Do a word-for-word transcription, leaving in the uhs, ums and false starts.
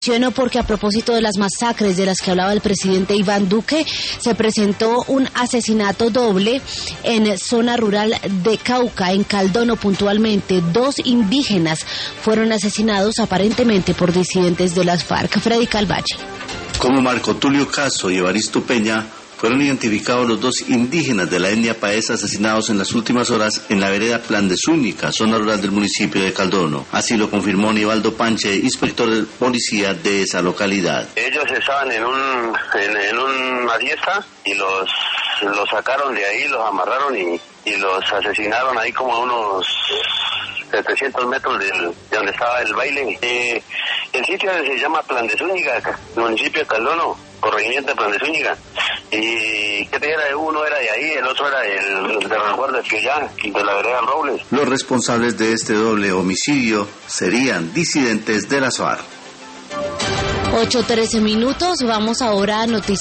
Menciono porque a propósito de las masacres de las que hablaba el presidente Iván Duque, se presentó un asesinato doble en zona rural de Cauca, en Caldono puntualmente. Dos indígenas fueron asesinados aparentemente por disidentes de las FARC. Freddy Calvache. Como Marco Tulio Caso y Evaristo Peña, fueron identificados los dos indígenas de la etnia paesa asesinados en las últimas horas en la vereda Plan de Zúñiga, zona rural del municipio de Caldono. Así lo confirmó Nivaldo Panche, inspector de policía de esa localidad. Ellos estaban en un en, en una fiesta y los los sacaron de ahí, los amarraron y, y los asesinaron ahí como a unos setecientos metros del, de donde estaba el baile. Eh, el sitio se llama Plan de Zúñiga, municipio de Caldono, corregimiento de Plan de Zúñiga. Y que era uno era de ahí, el otro era el de resguardo de Piollá, de la vereda Robles. Los responsables de este doble homicidio serían disidentes de las FARC. ocho trece minutos, vamos ahora a noticias.